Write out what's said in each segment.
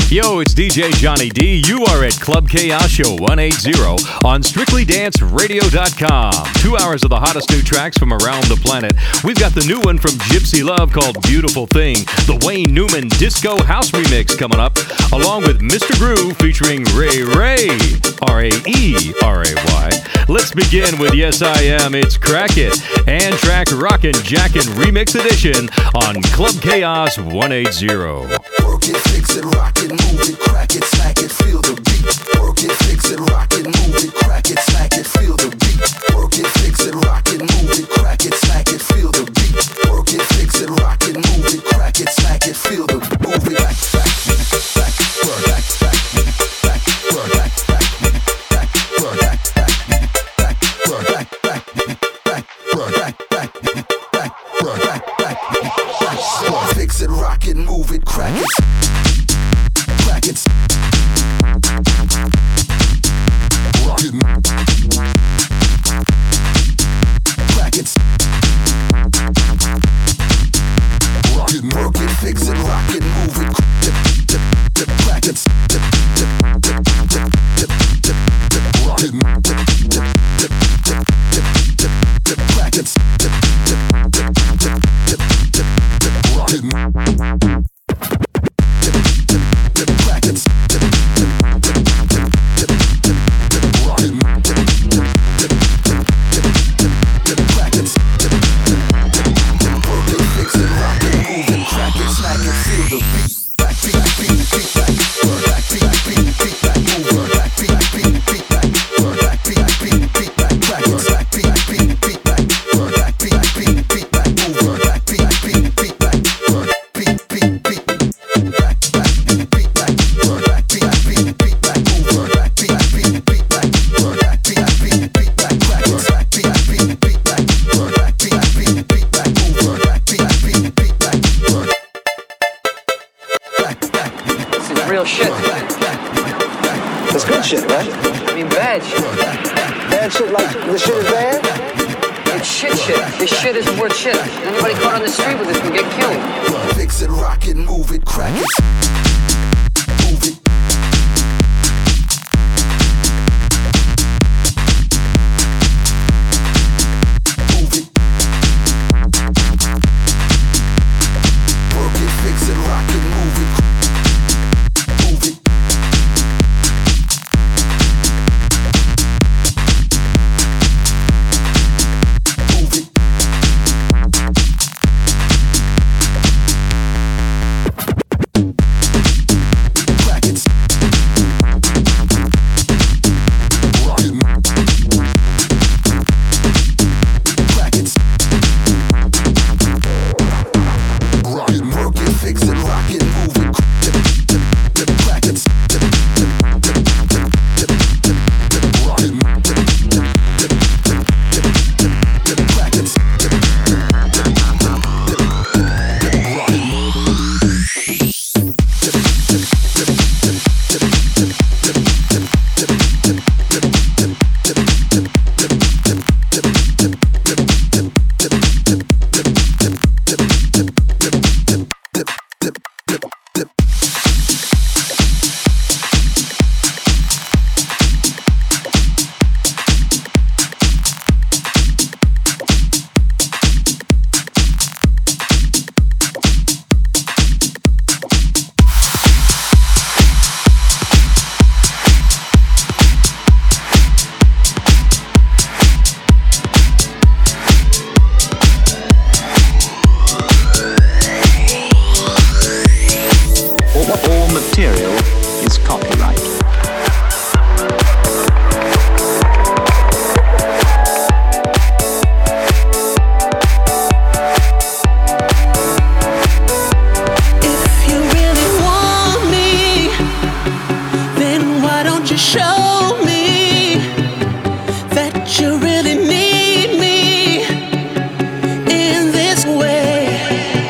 Yo, it's DJ Johnny D. You are at Club Chaos Show 180 on StrictlyDanceRadio.com. 2 hours of the hottest new tracks from around the planet. We've got the new one from Gypsy Love called Beautiful Thing, the Wayne Newman Disco House Remix coming up, along with Mr. Groove featuring Ray Ray, R-A-E-R-A-Y. Let's begin with Yes I Am, It's Crack It, and track Rockin' Jackin' Remix Edition on Club Chaos 180. Work it, fix it, rock it, move it, crack it, slack it, feel the beat. Work it, fix it, rock it, move it, crack it, slack it, feel the beat. Work it, fix it, rock it, move it, crack it, slack it, feel the beat. Work it, fix it, rock it, move it, crack it, slack it, feel the move it back, back, back, work back, back, back, work back, back, back, work back, back, back, work back, back, back, work back, back, back, work back, back, back. Fix it, rock it, move it, crack it. Crack it. Rock it. Crack it. Rock it. Work it, fix it, rock it, move it. Crack it. Rock it. Crack it. Rock it.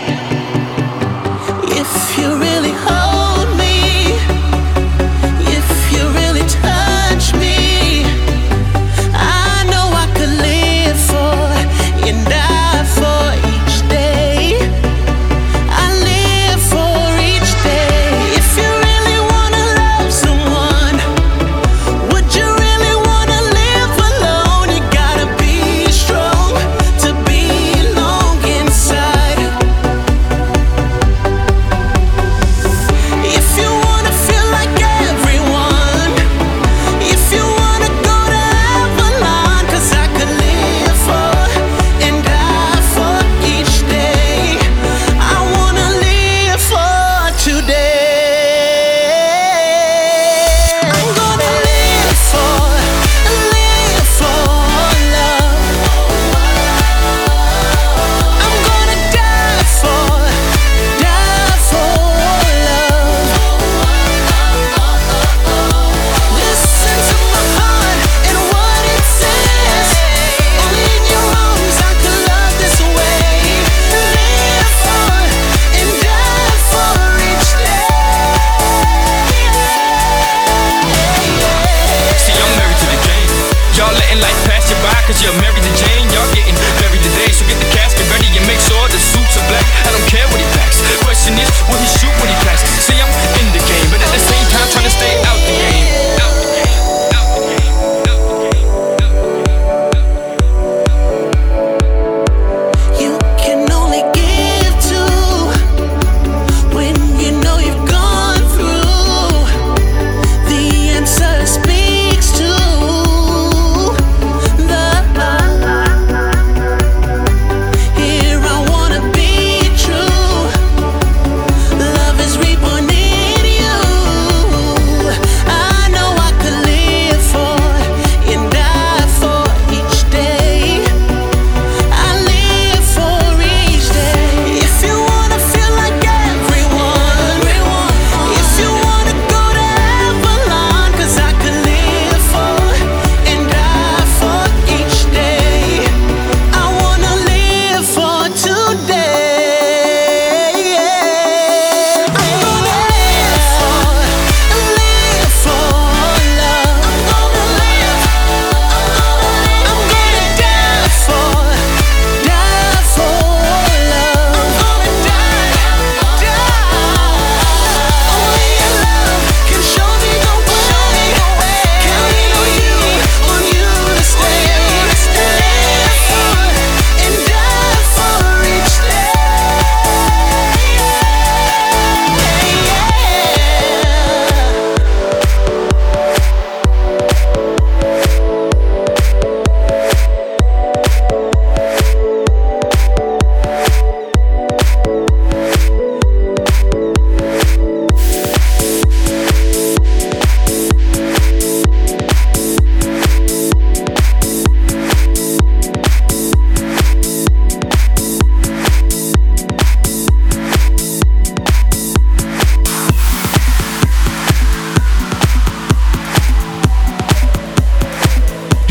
If you really hold me, if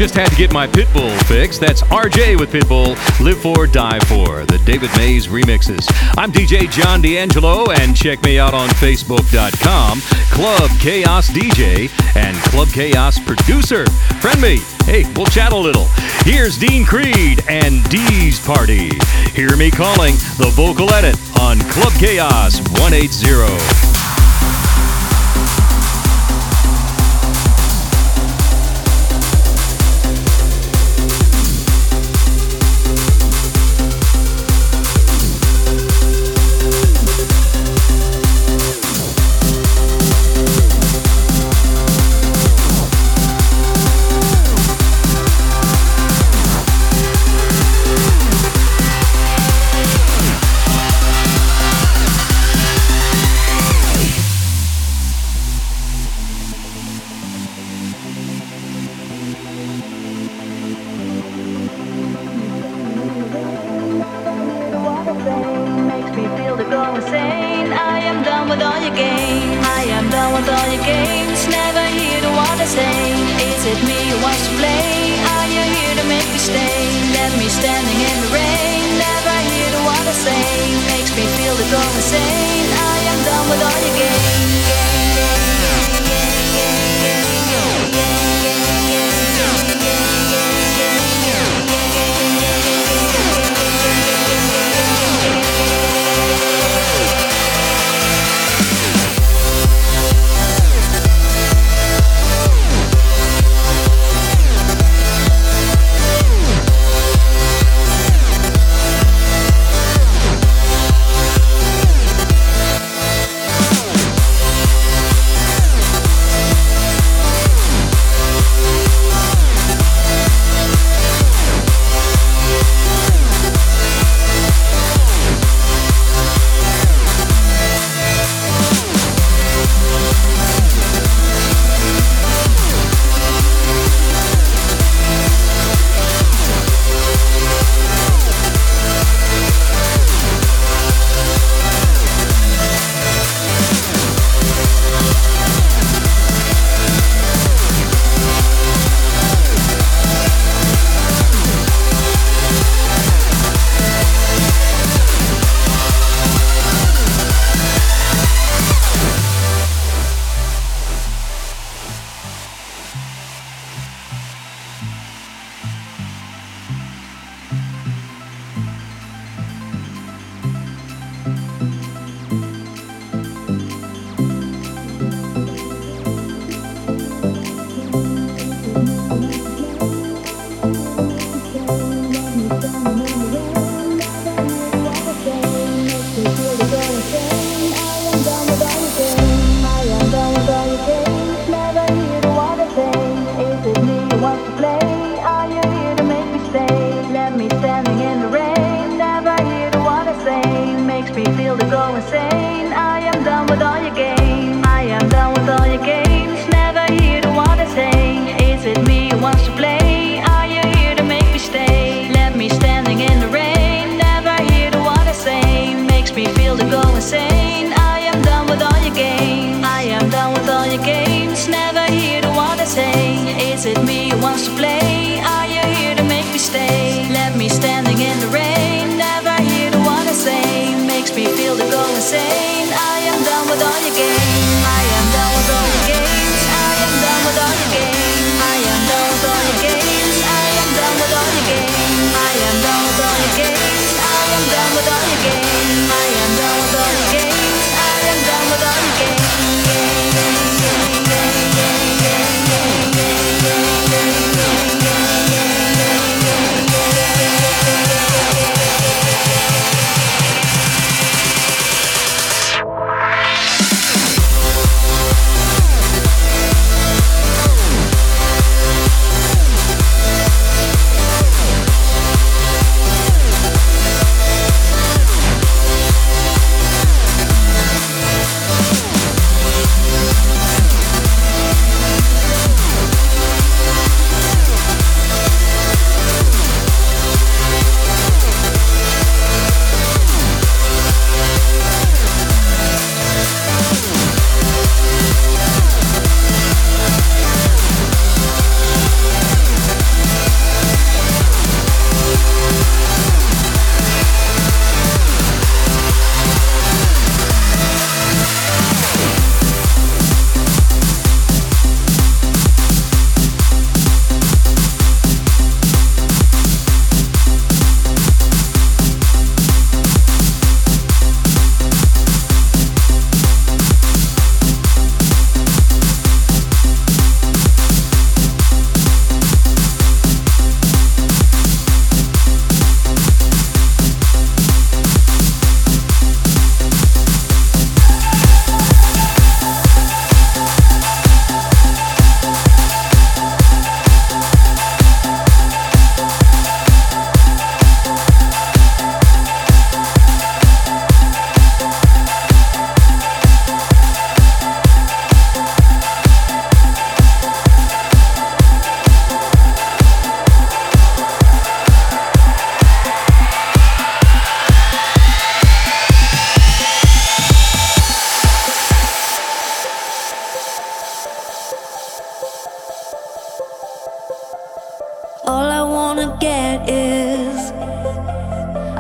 just had to get my Pitbull fix. That's RJ with Pitbull, Live For, Die For, the David Mays remixes. I'm DJ John D'Angelo, and check me out on Facebook.com, Club Chaos DJ and Club Chaos Producer. Friend me. Hey, we'll chat a little. Here's Dean Creed and Dee's Party. Hear Me Calling, the vocal edit on Club Chaos 180.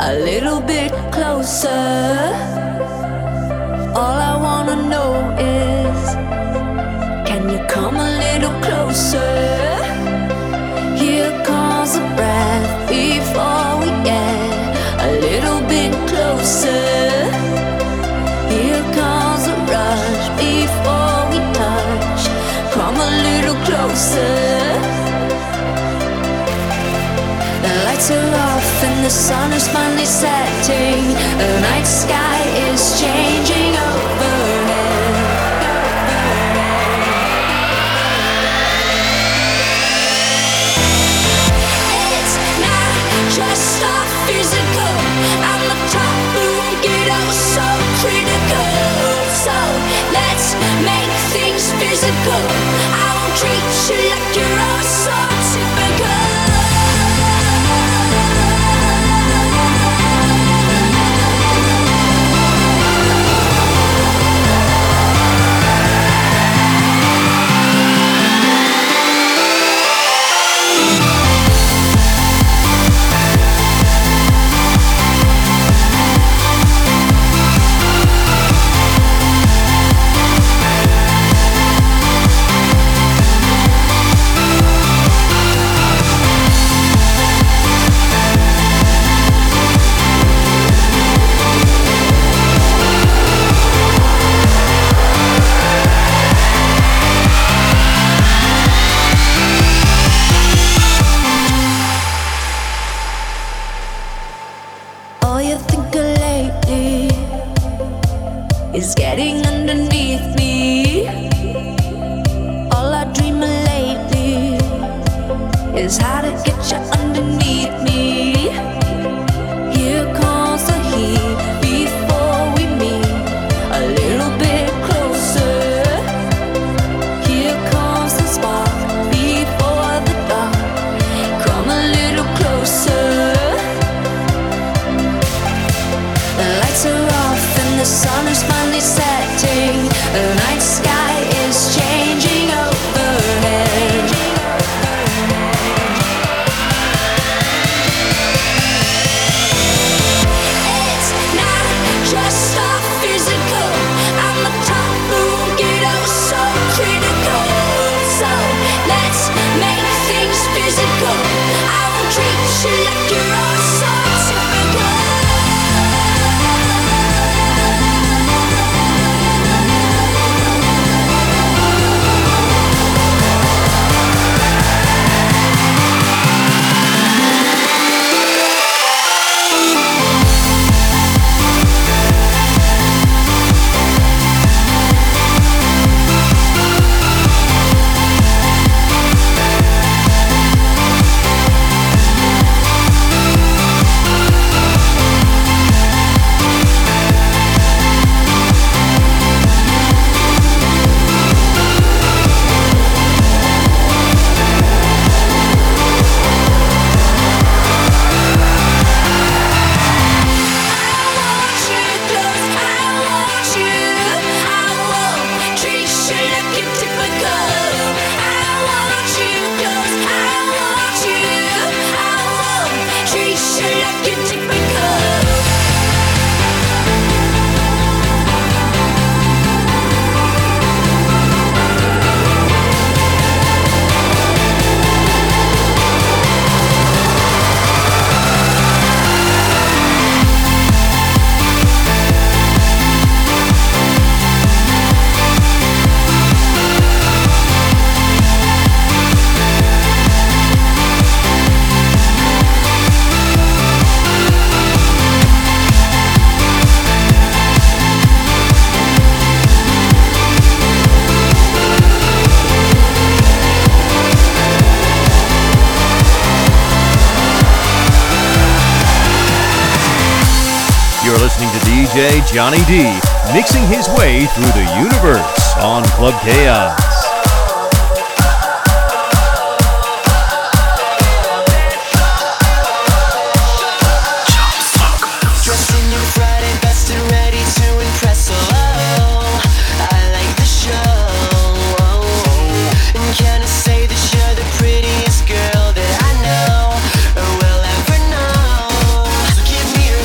a little bit closer. All I wanna know is, can you come a little closer? Here comes a breath before we get a little bit closer. Here comes a rush before we touch. Come a little closer. The lights are off and the sun is finally setting. The night sky is changing overhead. It's not just our physical. I'm the top who get oh so critical. So let's make things physical. I won't treat you like you're oh so typical. Is getting underneath me. All I dream of lately is how to get you underneath me. Here comes the heat before we meet a little bit closer. Here comes the spark before the dark. Come a little closer. The lights are off and the sun is finally setting. The night sky is changing overhead. It's not just our physical. I'm the top who get oh so critical. So let's make things physical. I won't treat you like you're oh so typical. You're listening to DJ Johnny D, mixing his way through the universe on Club Chaos. Prettiest girl that I know or will ever know. So give me your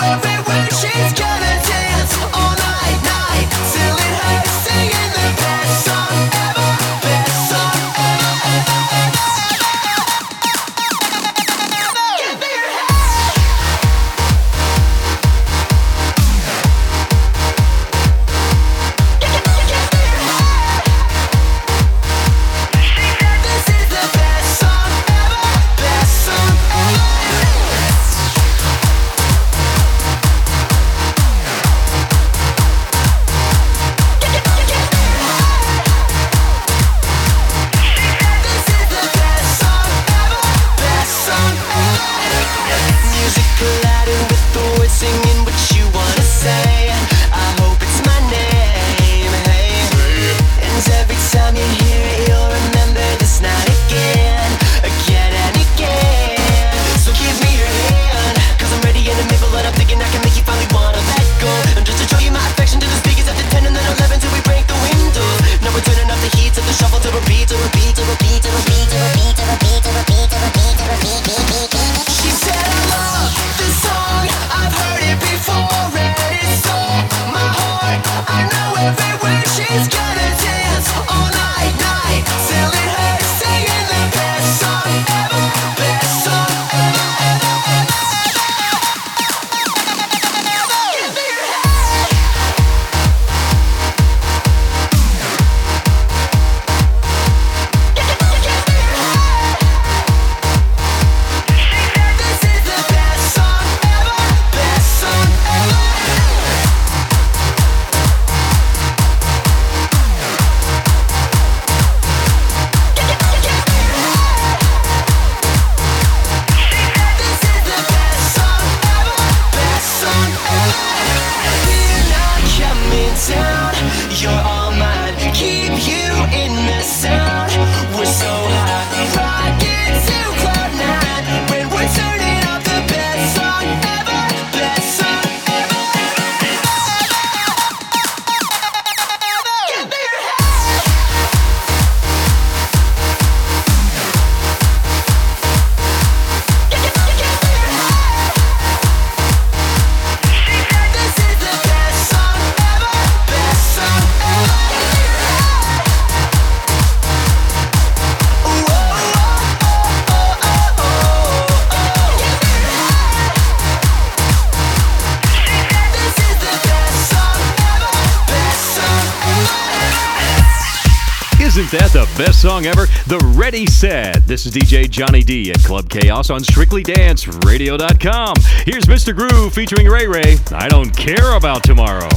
Isn't that the best song ever? The Ready Set. This is DJ Johnny D at Club Chaos on StrictlyDanceRadio.com. Here's Mr. Groove featuring Ray Ray. I don't care about tomorrow.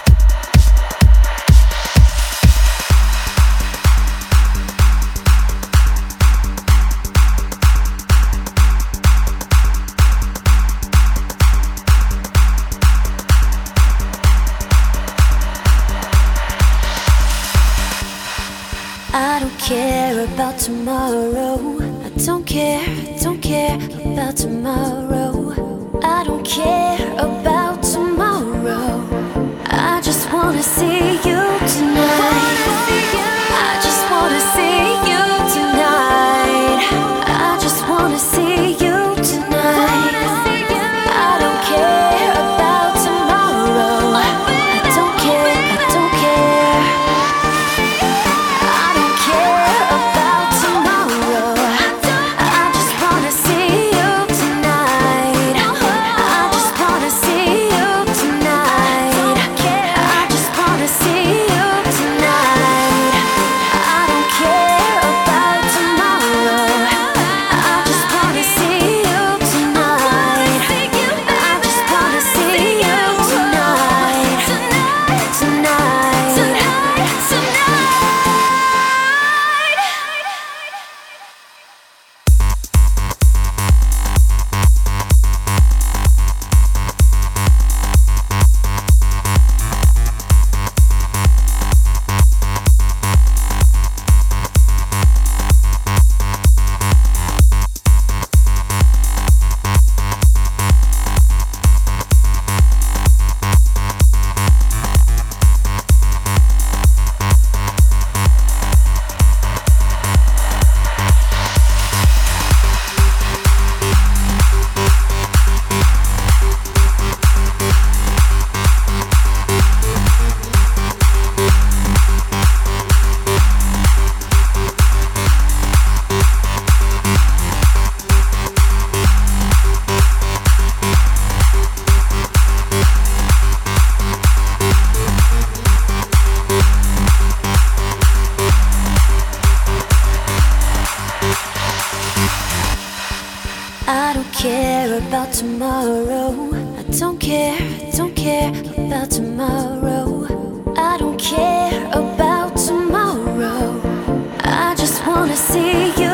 I don't care about tomorrow. I don't care about tomorrow. I don't care about tomorrow. I just wanna see you tonight. I just wanna see you tonight. I just wanna see you tonight. I don't care about tomorrow. I don't care, I don't care. I don't care about tomorrow. I just wanna see you tonight. I just Don't care about tomorrow. I don't care about tomorrow. I just wanna see you